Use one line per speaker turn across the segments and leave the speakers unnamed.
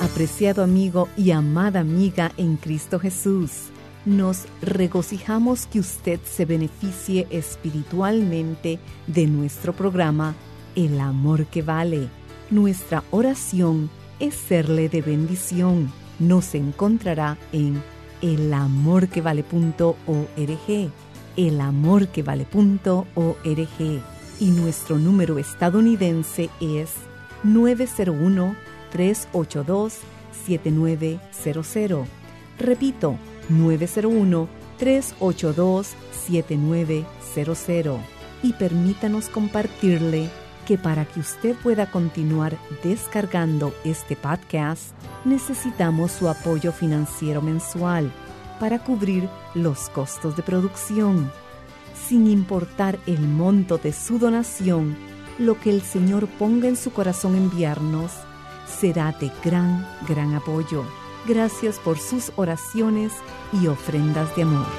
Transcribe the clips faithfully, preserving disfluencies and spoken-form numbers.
Apreciado amigo y amada amiga en Cristo Jesús, nos regocijamos que usted se beneficie espiritualmente de nuestro programa El Amor que Vale. Nuestra oración es serle de bendición. Nos encontrará en el amor que vale punto org, el amor que vale punto org, y nuestro número estadounidense es nueve cero uno, tres ocho dos, siete nueve cero cero. Repito, nueve cero uno, tres ocho dos, siete nueve cero cero. Y permítanos compartirle que para que usted pueda continuar descargando este podcast, necesitamos su apoyo financiero mensual para cubrir los costos de producción. Sin importar el monto de su donación, lo que el Señor ponga en su corazón enviarnos será de gran, gran apoyo. Gracias por sus oraciones y ofrendas de amor.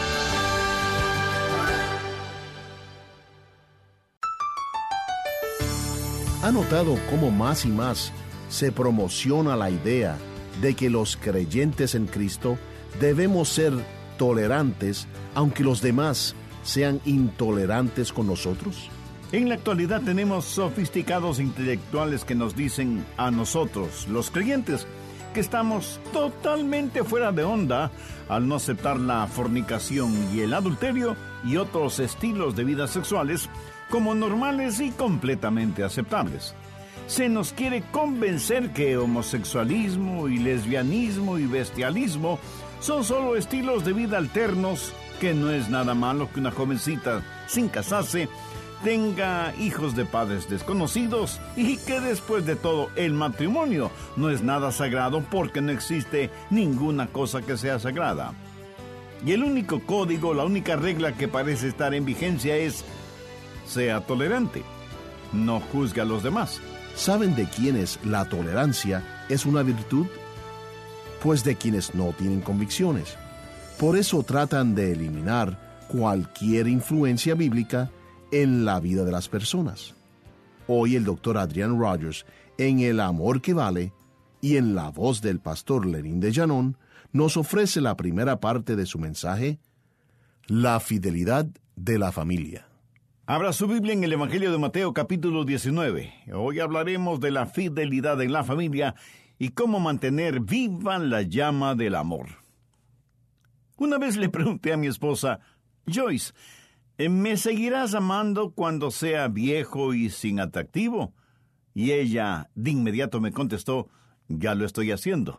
¿Ha notado cómo más y más se promociona la idea de que los creyentes en Cristo debemos ser tolerantes aunque los demás sean intolerantes con nosotros?
En la actualidad tenemos sofisticados intelectuales que nos dicen a nosotros, los creyentes, que estamos totalmente fuera de onda al no aceptar la fornicación y el adulterio y otros estilos de vida sexuales como normales y completamente aceptables. Se nos quiere convencer que homosexualismo y lesbianismo y bestialismo son solo estilos de vida alternos, que no es nada malo que una jovencita sin casarse tenga hijos de padres desconocidos y que después de todo el matrimonio no es nada sagrado porque no existe ninguna cosa que sea sagrada. Y el único código, la única regla que parece estar en vigencia es: sea tolerante, no juzgue a los demás.
¿Saben de quiénes la tolerancia es una virtud? Pues de quienes no tienen convicciones. Por eso tratan de eliminar cualquier influencia bíblica en la vida de las personas. Hoy el doctor Adrian Rogers, en El Amor que Vale, y en la voz del pastor Lenín de Llanón, nos ofrece la primera parte de su mensaje, la fidelidad de la familia.
Abra su Biblia en el Evangelio de Mateo capítulo diecinueve. Hoy hablaremos de la fidelidad en la familia y cómo mantener viva la llama del amor. Una vez le pregunté a mi esposa, Joyce, ¿me seguirás amando cuando sea viejo y sin atractivo? Y ella de inmediato me contestó, ya lo estoy haciendo.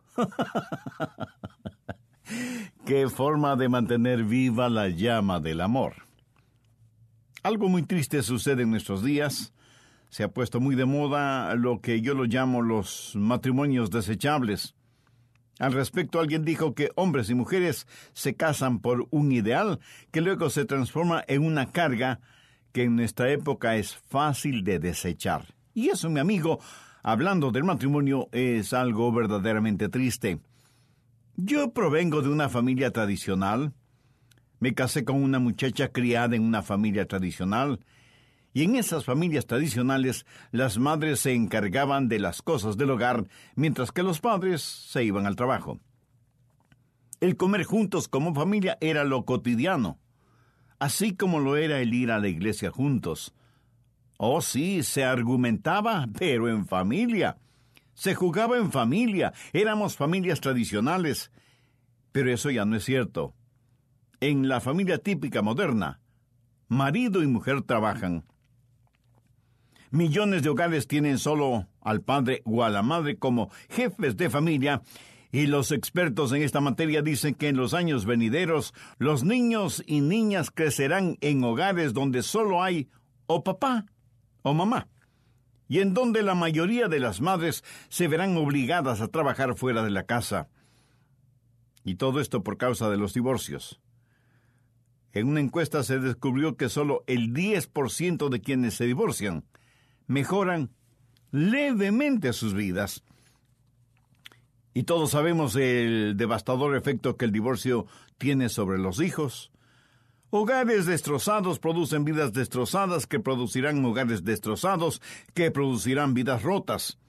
¡Qué forma de mantener viva la llama del amor! Algo muy triste sucede en nuestros días. Se ha puesto muy de moda lo que yo lo llamo los matrimonios desechables. Al respecto, alguien dijo que hombres y mujeres se casan por un ideal que luego se transforma en una carga que en nuestra época es fácil de desechar. Y eso, mi amigo, hablando del matrimonio, es algo verdaderamente triste. Yo provengo de una familia tradicional. Me casé con una muchacha criada en una familia tradicional, y en esas familias tradicionales las madres se encargaban de las cosas del hogar, mientras que los padres se iban al trabajo. El comer juntos como familia era lo cotidiano, así como lo era el ir a la iglesia juntos. Oh sí, se argumentaba, pero en familia. Se jugaba en familia, éramos familias tradicionales, pero eso ya no es cierto. En la familia típica moderna, marido y mujer trabajan. Millones de hogares tienen solo al padre o a la madre como jefes de familia, y los expertos en esta materia dicen que en los años venideros los niños y niñas crecerán en hogares donde solo hay o papá o mamá, y en donde la mayoría de las madres se verán obligadas a trabajar fuera de la casa. Y todo esto por causa de los divorcios. En una encuesta se descubrió que solo el diez por ciento de quienes se divorcian mejoran levemente sus vidas. Y todos sabemos el devastador efecto que el divorcio tiene sobre los hijos. Hogares destrozados producen vidas destrozadas, que producirán hogares destrozados, que producirán vidas rotas.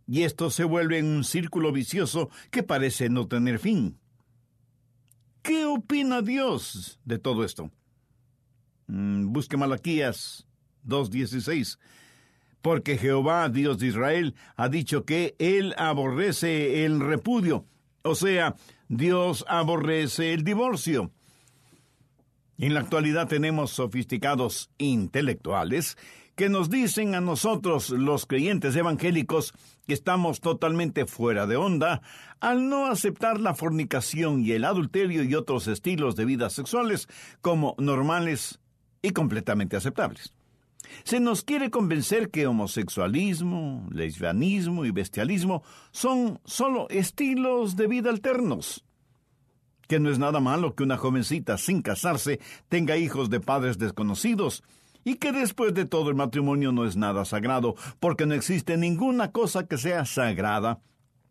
y esto se vuelve en un círculo vicioso que parece no tener fin. ¿Qué opina Dios de todo esto? Mm, busque Malaquías dos dieciséis. Porque Jehová, Dios de Israel, ha dicho que Él aborrece el repudio. O sea, Dios aborrece el divorcio. En la actualidad tenemos sofisticados intelectuales que nos dicen a nosotros, los creyentes evangélicos, que estamos totalmente fuera de onda al no aceptar la fornicación y el adulterio y otros estilos de vidas sexuales como normales y completamente aceptables. Se nos quiere convencer que homosexualismo, lesbianismo y bestialismo son solo estilos de vida alternos, que no es nada malo que una jovencita sin casarse tenga hijos de padres desconocidos, y que después de todo el matrimonio no es nada sagrado, porque no existe ninguna cosa que sea sagrada.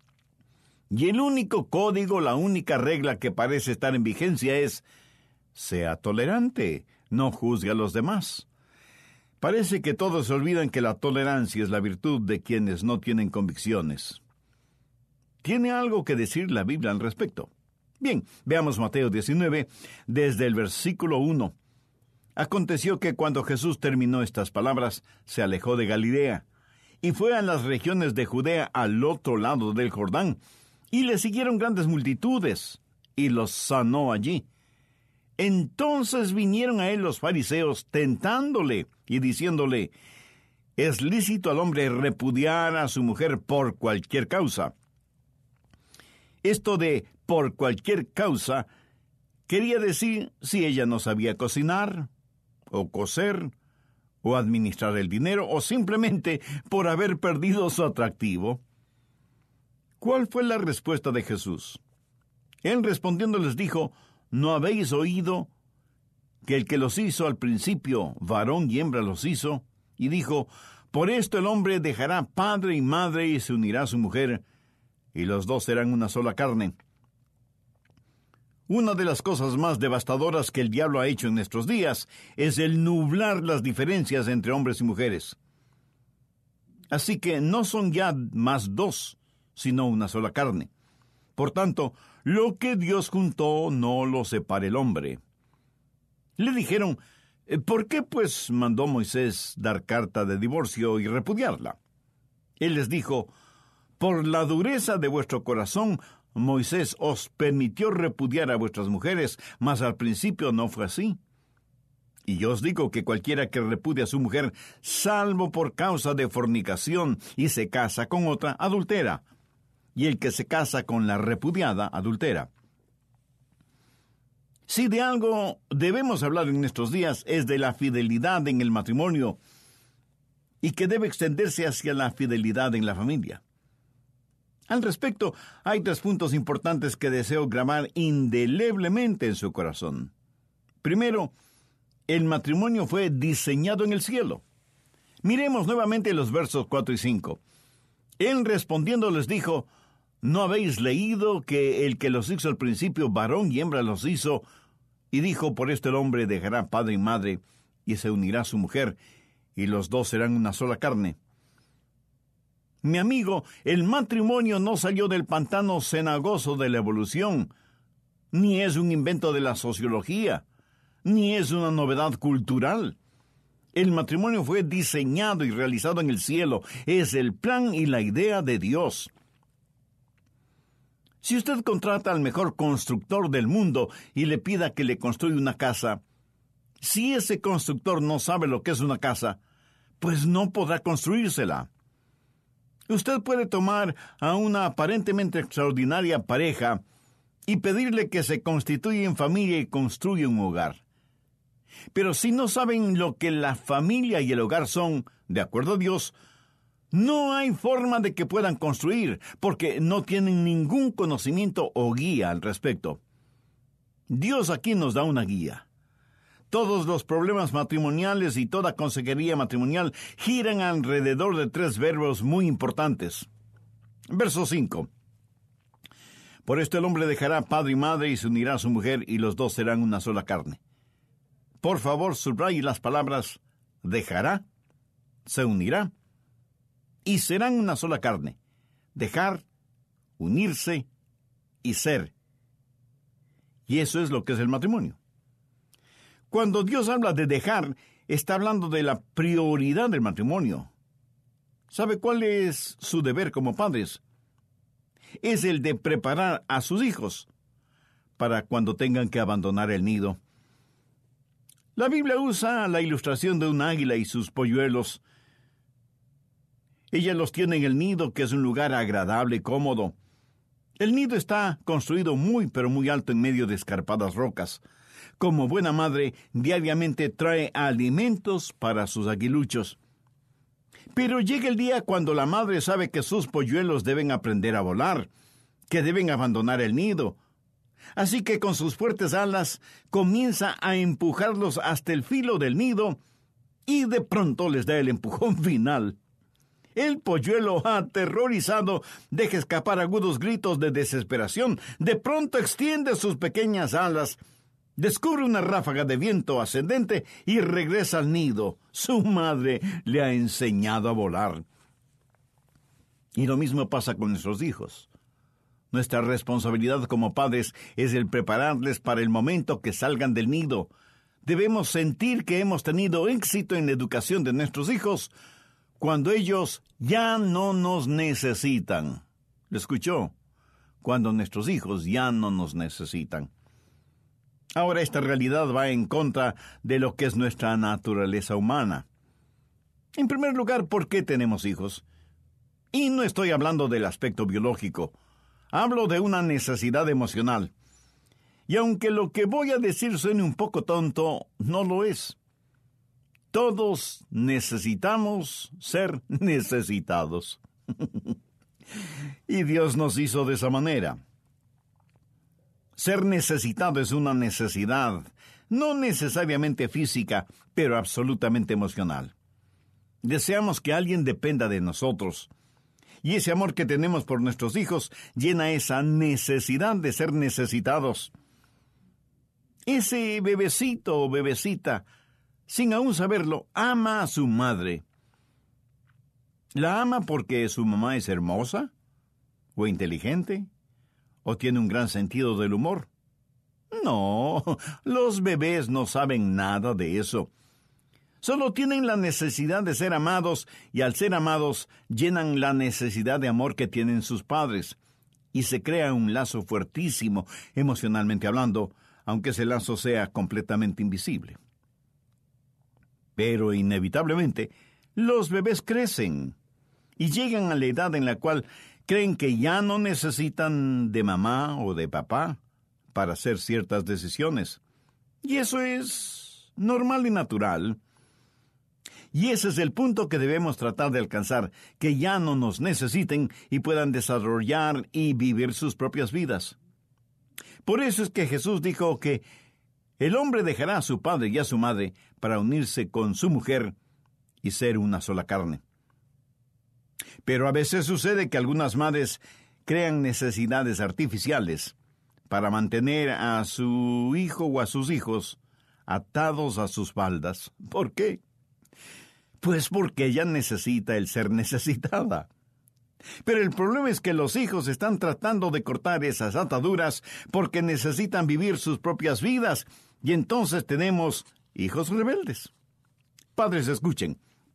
Y el único código, la única regla que parece estar en vigencia es: sea tolerante, no juzgue a los demás. Parece que todos se olvidan que la tolerancia es la virtud de quienes no tienen convicciones. ¿Tiene algo que decir la Biblia al respecto? Bien, veamos Mateo diecinueve, desde el versículo uno. Aconteció que cuando Jesús terminó estas palabras, se alejó de Galilea, y fue a las regiones de Judea al otro lado del Jordán, y le siguieron grandes multitudes, y los sanó allí. Entonces vinieron a él los fariseos, tentándole y diciéndole: ¿es lícito al hombre repudiar a su mujer por cualquier causa? Esto de por cualquier causa quería decir si ella no sabía cocinar, o coser, o administrar el dinero, o simplemente por haber perdido su atractivo. ¿Cuál fue la respuesta de Jesús? Él respondiendo les dijo: ¿no habéis oído que el que los hizo al principio, varón y hembra los hizo? Y dijo: por esto el hombre dejará padre y madre y se unirá a su mujer, y los dos serán una sola carne. Una de las cosas más devastadoras que el diablo ha hecho en nuestros días es el nublar las diferencias entre hombres y mujeres. Así que no son ya más dos, sino una sola carne. Por tanto, lo que Dios juntó no lo separe el hombre. Le dijeron: ¿por qué pues mandó Moisés dar carta de divorcio y repudiarla? Él les dijo: por la dureza de vuestro corazón, Moisés os permitió repudiar a vuestras mujeres, mas al principio no fue así. Y yo os digo que cualquiera que repudia a su mujer, salvo por causa de fornicación, y se casa con otra, adultera. Y el que se casa con la repudiada, adultera. Si de algo debemos hablar en estos días, es de la fidelidad en el matrimonio, y que debe extenderse hacia la fidelidad en la familia. Al respecto, hay tres puntos importantes que deseo grabar indeleblemente en su corazón. Primero, el matrimonio fue diseñado en el cielo. Miremos nuevamente los versos cuatro y cinco. Él respondiendo les dijo: ¿no habéis leído que el que los hizo al principio, varón y hembra los hizo? Y dijo: por esto el hombre dejará padre y madre, y se unirá a su mujer, y los dos serán una sola carne. Mi amigo, el matrimonio no salió del pantano cenagoso de la evolución, ni es un invento de la sociología, ni es una novedad cultural. El matrimonio fue diseñado y realizado en el cielo. Es el plan y la idea de Dios. Si usted contrata al mejor constructor del mundo y le pida que le construya una casa, si ese constructor no sabe lo que es una casa, pues no podrá construírsela. Usted puede tomar a una aparentemente extraordinaria pareja y pedirle que se constituya en familia y construya un hogar. Pero si no saben lo que la familia y el hogar son, de acuerdo a Dios, no hay forma de que puedan construir, porque no tienen ningún conocimiento o guía al respecto. Dios aquí nos da una guía. Todos los problemas matrimoniales y toda consejería matrimonial giran alrededor de tres verbos muy importantes. Verso cinco. Por esto el hombre dejará padre y madre y se unirá a su mujer, y los dos serán una sola carne. Por favor, subraye las palabras dejará, se unirá, y serán una sola carne. dejar, unirse y ser. Y eso es lo que es el matrimonio. Cuando Dios habla de dejar, está hablando de la prioridad del matrimonio. ¿Sabe cuál es su deber como padres? Es el de preparar a sus hijos para cuando tengan que abandonar el nido. La Biblia usa la ilustración de un águila y sus polluelos. Ella los tiene en el nido, que es un lugar agradable y cómodo. El nido está construido muy pero muy alto en medio de escarpadas rocas. Como buena madre, diariamente trae alimentos para sus aguiluchos. Pero llega el día cuando la madre sabe que sus polluelos deben aprender a volar, que deben abandonar el nido. Así que con sus fuertes alas comienza a empujarlos hasta el filo del nido y de pronto les da el empujón final. El polluelo, aterrorizado, deja escapar agudos gritos de desesperación. De pronto extiende sus pequeñas alas, descubre una ráfaga de viento ascendente y regresa al nido. Su madre le ha enseñado a volar. Y lo mismo pasa con nuestros hijos. Nuestra responsabilidad como padres es el prepararles para el momento que salgan del nido. Debemos sentir que hemos tenido éxito en la educación de nuestros hijos cuando ellos ya no nos necesitan. ¿Lo escuchó? Cuando nuestros hijos ya no nos necesitan. Ahora esta realidad va en contra de lo que es nuestra naturaleza humana. En primer lugar, ¿por qué tenemos hijos? Y no estoy hablando del aspecto biológico. Hablo de una necesidad emocional. Y aunque lo que voy a decir suene un poco tonto, no lo es. Todos necesitamos ser necesitados. Y Dios nos hizo de esa manera. Ser necesitado es una necesidad, no necesariamente física, pero absolutamente emocional. Deseamos que alguien dependa de nosotros. Y ese amor que tenemos por nuestros hijos llena esa necesidad de ser necesitados. Ese bebecito o bebecita, sin aún saberlo, ama a su madre. ¿La ama porque su mamá es hermosa? ¿O inteligente? ¿O tiene un gran sentido del humor? No, los bebés no saben nada de eso. Solo tienen la necesidad de ser amados, y al ser amados, llenan la necesidad de amor que tienen sus padres. Y se crea un lazo fuertísimo, emocionalmente hablando, aunque ese lazo sea completamente invisible. Pero inevitablemente, los bebés crecen y llegan a la edad en la cual creen que ya no necesitan de mamá o de papá para hacer ciertas decisiones. Y eso es normal y natural. Y ese es el punto que debemos tratar de alcanzar, que ya no nos necesiten y puedan desarrollar y vivir sus propias vidas. Por eso es que Jesús dijo que el hombre dejará a su padre y a su madre para unirse con su mujer y ser una sola carne. Pero a veces sucede que algunas madres crean necesidades artificiales para mantener a su hijo o a sus hijos atados a sus faldas. ¿Por qué? Pues porque ella necesita el ser necesitada. Pero el problema es que los hijos están tratando de cortar esas ataduras porque necesitan vivir sus propias vidas, y entonces tenemos hijos rebeldes. Padres, escuchen.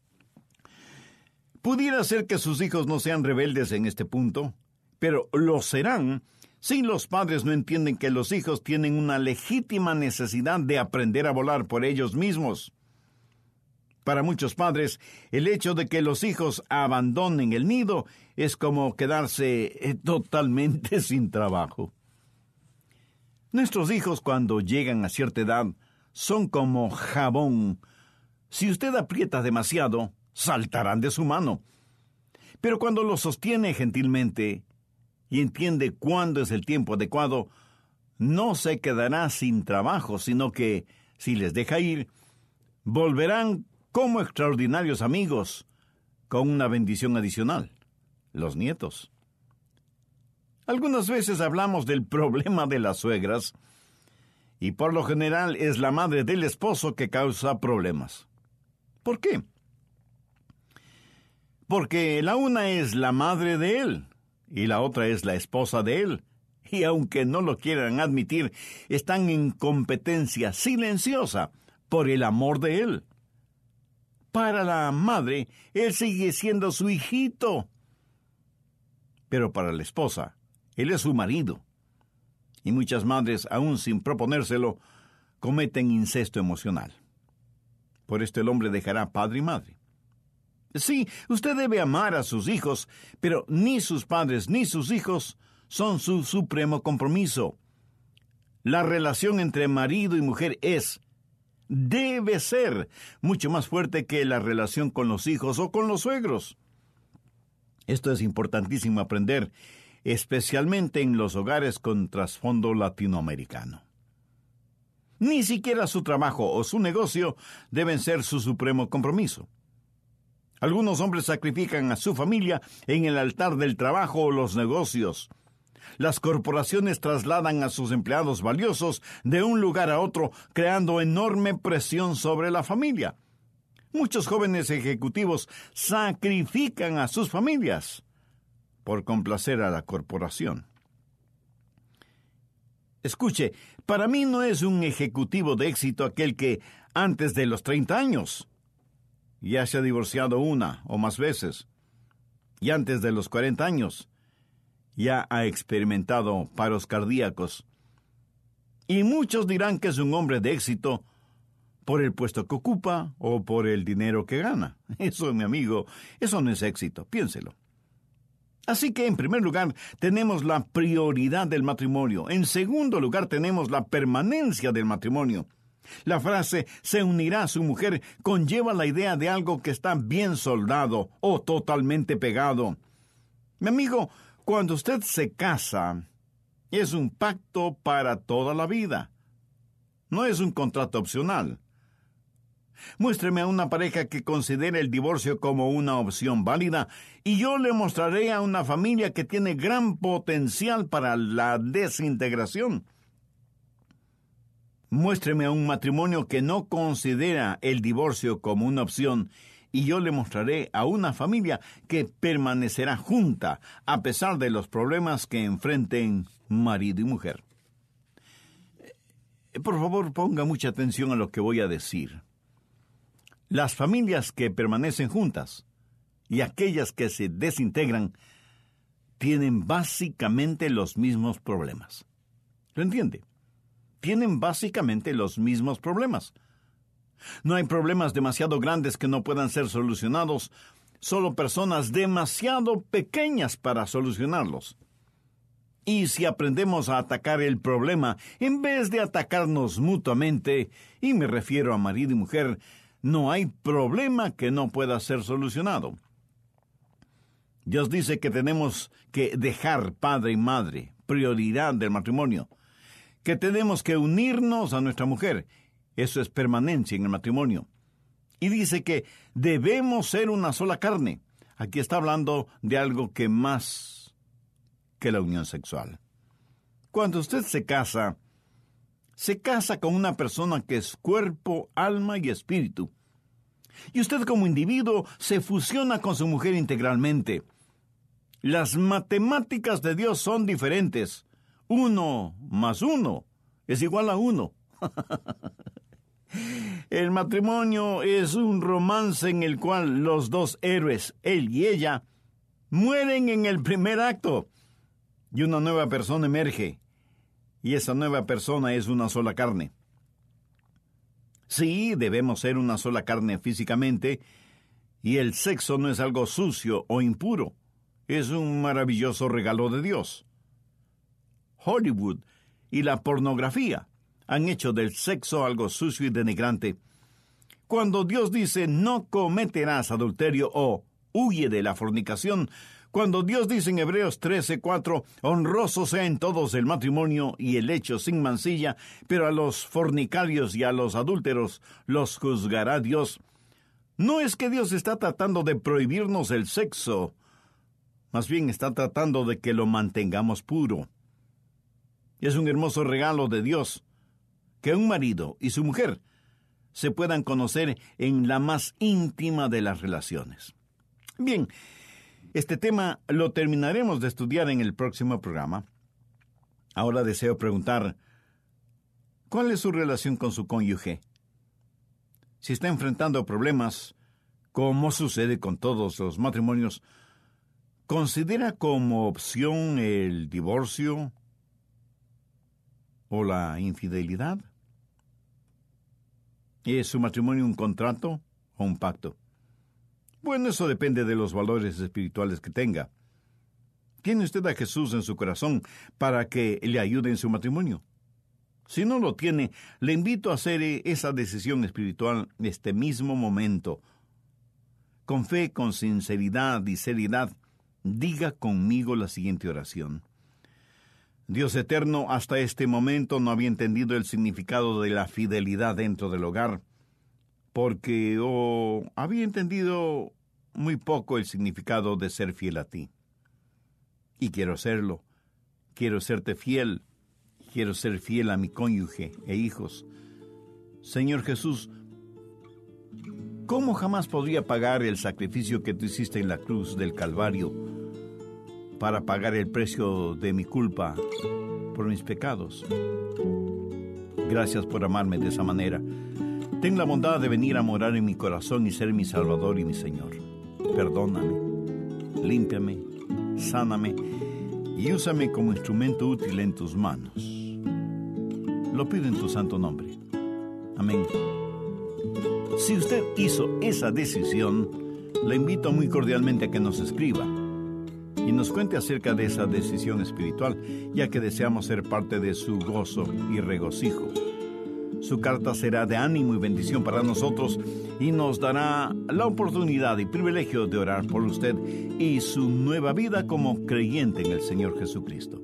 Pudiera ser que sus hijos no sean rebeldes en este punto, pero lo serán si los padres no entienden que los hijos tienen una legítima necesidad de aprender a volar por ellos mismos. Para muchos padres, el hecho de que los hijos abandonen el nido es como quedarse totalmente sin trabajo. Nuestros hijos, cuando llegan a cierta edad, son como jabón. Si usted aprieta demasiado, saltarán de su mano. Pero cuando los sostiene gentilmente y entiende cuándo es el tiempo adecuado, no se quedará sin trabajo, sino que, si les deja ir, volverán como extraordinarios amigos, con una bendición adicional: los nietos. Algunas veces hablamos del problema de las suegras, y por lo general es la madre del esposo que causa problemas. ¿Por qué? Porque la una es la madre de él, y la otra es la esposa de él. Y aunque no lo quieran admitir, están en competencia silenciosa por el amor de él. Para la madre, él sigue siendo su hijito. Pero para la esposa, él es su marido. Y muchas madres, aún sin proponérselo, cometen incesto emocional. Por esto el hombre dejará padre y madre. Sí, usted debe amar a sus hijos, pero ni sus padres ni sus hijos son su supremo compromiso. La relación entre marido y mujer es, debe ser, mucho más fuerte que la relación con los hijos o con los suegros. Esto es importantísimo aprender, especialmente en los hogares con trasfondo latinoamericano. Ni siquiera su trabajo o su negocio deben ser su supremo compromiso. Algunos hombres sacrifican a su familia en el altar del trabajo o los negocios. Las corporaciones trasladan a sus empleados valiosos de un lugar a otro, creando enorme presión sobre la familia. Muchos jóvenes ejecutivos sacrifican a sus familias por complacer a la corporación. Escuche, para mí no es un ejecutivo de éxito aquel que, antes de los treinta años, ya se ha divorciado una o más veces, y antes de los cuarenta años, ya ha experimentado paros cardíacos. Y muchos dirán que es un hombre de éxito por el puesto que ocupa o por el dinero que gana. Eso, mi amigo, eso no es éxito, piénselo. Así que, en primer lugar, tenemos la prioridad del matrimonio. En segundo lugar, tenemos la permanencia del matrimonio. La frase «se unirá a su mujer» conlleva la idea de algo que está bien soldado o totalmente pegado. Mi amigo, cuando usted se casa, es un pacto para toda la vida. No es un contrato opcional. Muéstreme a una pareja que considere el divorcio como una opción válida y yo le mostraré a una familia que tiene gran potencial para la desintegración. Muéstreme a un matrimonio que no considera el divorcio como una opción y yo le mostraré a una familia que permanecerá junta a pesar de los problemas que enfrenten marido y mujer. Por favor, ponga mucha atención a lo que voy a decir. Las familias que permanecen juntas y aquellas que se desintegran tienen básicamente los mismos problemas. ¿Lo entiende? Tienen básicamente los mismos problemas. No hay problemas demasiado grandes que no puedan ser solucionados, solo personas demasiado pequeñas para solucionarlos. Y si aprendemos a atacar el problema en vez de atacarnos mutuamente, y me refiero a marido y mujer, no hay problema que no pueda ser solucionado. Dios dice que tenemos que dejar padre y madre, prioridad del matrimonio, que tenemos que unirnos a nuestra mujer. Eso es permanencia en el matrimonio. Y dice que debemos ser una sola carne. Aquí está hablando de algo que más que la unión sexual. Cuando usted se casa, se casa con una persona que es cuerpo, alma y espíritu. Y usted como individuo se fusiona con su mujer integralmente. Las matemáticas de Dios son diferentes. Uno más uno es igual a uno. El matrimonio es un romance en el cual los dos héroes, él y ella, mueren en el primer acto y una nueva persona emerge. Y esa nueva persona es una sola carne. Sí, debemos ser una sola carne físicamente, y el sexo no es algo sucio o impuro. Es un maravilloso regalo de Dios. Hollywood y la pornografía han hecho del sexo algo sucio y denigrante. Cuando Dios dice no cometerás adulterio o huye de la fornicación, cuando Dios dice en Hebreos trece cuatro, honroso sea en todos el matrimonio y el hecho sin mancilla, pero a los fornicarios y a los adúlteros los juzgará Dios. No es que Dios está tratando de prohibirnos el sexo, más bien está tratando de que lo mantengamos puro. Es un hermoso regalo de Dios que un marido y su mujer se puedan conocer en la más íntima de las relaciones. Bien, Este tema lo terminaremos de estudiar en el próximo programa. Ahora deseo preguntar, ¿cuál es su relación con su cónyuge? Si está enfrentando problemas, como sucede con todos los matrimonios, ¿considera como opción el divorcio o la infidelidad? ¿Es su matrimonio un contrato o un pacto? Bueno, eso depende de los valores espirituales que tenga. ¿Tiene usted a Jesús en su corazón para que le ayude en su matrimonio? Si no lo tiene, le invito a hacer esa decisión espiritual en este mismo momento. Con fe, con sinceridad y seriedad, diga conmigo la siguiente oración. Dios eterno, hasta este momento no había entendido el significado de la fidelidad dentro del hogar, porque oh, había entendido muy poco el significado de ser fiel a ti. Y quiero serlo. Quiero serte fiel. Quiero ser fiel a mi cónyuge e hijos. Señor Jesús, ¿cómo jamás podría pagar el sacrificio que tú hiciste en la cruz del Calvario para pagar el precio de mi culpa por mis pecados? Gracias por amarme de esa manera. Ten la bondad de venir a morar en mi corazón y ser mi Salvador y mi Señor. Perdóname, límpiame, sáname y úsame como instrumento útil en tus manos. Lo pido en tu santo nombre. Amén. Si usted hizo esa decisión, le invito muy cordialmente a que nos escriba y nos cuente acerca de esa decisión espiritual, ya que deseamos ser parte de su gozo y regocijo. Su carta será de ánimo y bendición para nosotros y nos dará la oportunidad y privilegio de orar por usted y su nueva vida como creyente en el Señor Jesucristo.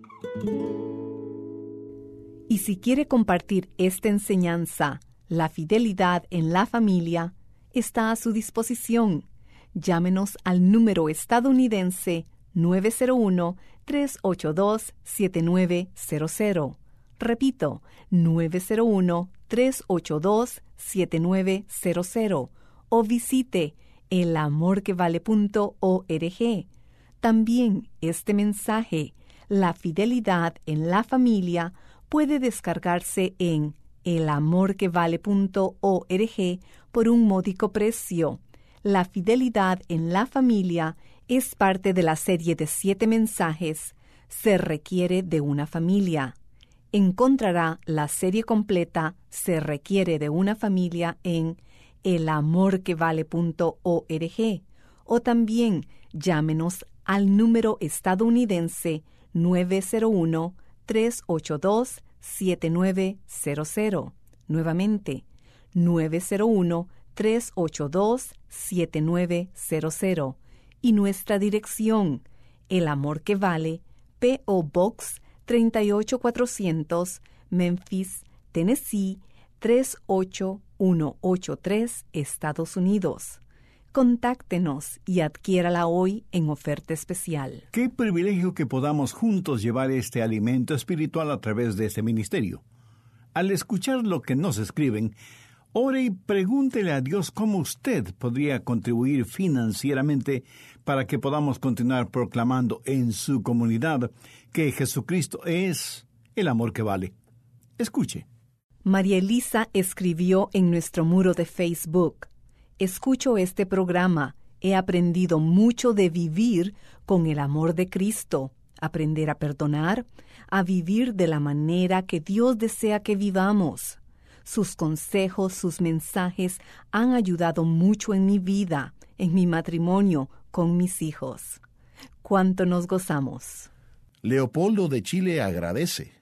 Y si quiere compartir esta enseñanza, la fidelidad en la familia, está a su disposición. Llámenos al número estadounidense nueve cero uno, tres ocho dos, siete nueve cero cero. Repito, nueve cero uno, tres ocho dos, siete nueve cero cero o visite el amor que vale punto org. También este mensaje, La fidelidad en la familia, puede descargarse en el amor que vale punto org por un módico precio. La fidelidad en la familia es parte de la serie de siete mensajes Se requiere de una familia. Encontrará la serie completa Se requiere de una familia en el amor que vale punto org o también llámenos al número estadounidense nueve cero uno, tres ocho dos, siete nueve cero cero. Nuevamente, nueve cero uno, tres ocho dos, siete nueve cero cero. Y nuestra dirección, El Amor que Vale, P O Box treinta y ocho cuatrocientos, Memphis, Tennessee, tres ocho uno ocho tres, Estados Unidos. Contáctenos y adquiérala hoy en oferta especial.
Qué privilegio que podamos juntos llevar este alimento espiritual a través de este ministerio. Al escuchar lo que nos escriben, ore y pregúntele a Dios cómo usted podría contribuir financieramente para que podamos continuar proclamando en su comunidad que Jesucristo es el amor que vale. Escuche.
María Elisa escribió en nuestro muro de Facebook: escucho este programa, he aprendido mucho de vivir con el amor de Cristo, aprender a perdonar, a vivir de la manera que Dios desea que vivamos. Sus consejos, sus mensajes han ayudado mucho en mi vida, en mi matrimonio, con mis hijos. ¿Cuánto nos gozamos?
Leopoldo de Chile agradece.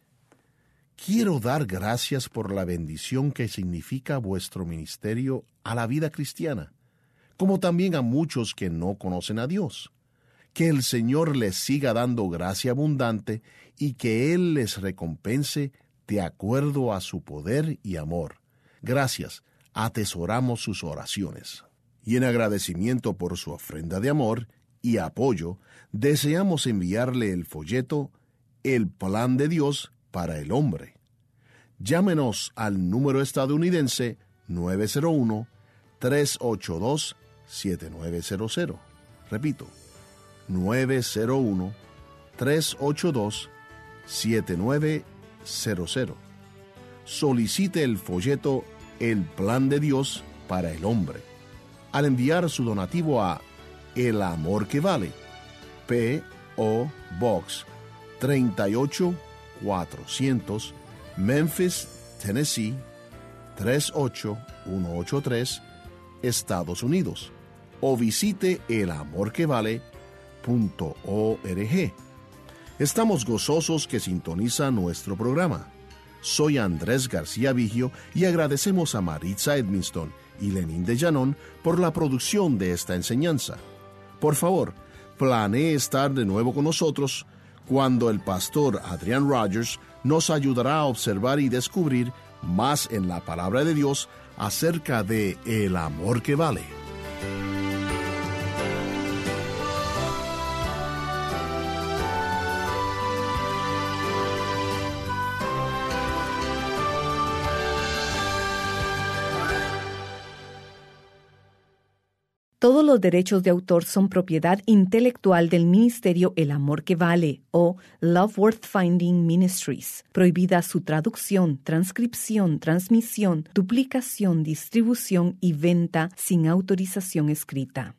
Quiero dar gracias por la bendición que significa vuestro ministerio a la vida cristiana, como también a muchos que no conocen a Dios. Que el Señor les siga dando gracia abundante y que Él les recompense de acuerdo a su poder y amor. Gracias, atesoramos sus oraciones. Y en agradecimiento por su ofrenda de amor y apoyo, deseamos enviarle el folleto El Plan de Dios para el Hombre. Llámenos al número estadounidense nueve cero uno, tres ocho dos, siete nueve cero cero. Repito, nueve cero uno, tres ocho dos, siete nueve cero cero. Solicite el folleto El Plan de Dios para el Hombre al enviar su donativo a El Amor que Vale, P O Box treinta y ocho cuatrocientos, Memphis, Tennessee tres ocho uno ocho tres, Estados Unidos, o visite el amor que vale punto org. Estamos gozosos que sintoniza nuestro programa. Soy Andrés García Vigio y agradecemos a Maritza Edmiston y Lenín de Llanón por la producción de esta enseñanza. Por favor, planee estar de nuevo con nosotros cuando el pastor Adrian Rogers nos ayudará a observar y descubrir más en la palabra de Dios acerca de el amor que vale.
Todos los derechos de autor son propiedad intelectual del Ministerio El Amor que Vale o Love Worth Finding Ministries. Prohibida su traducción, transcripción, transmisión, duplicación, distribución y venta sin autorización escrita.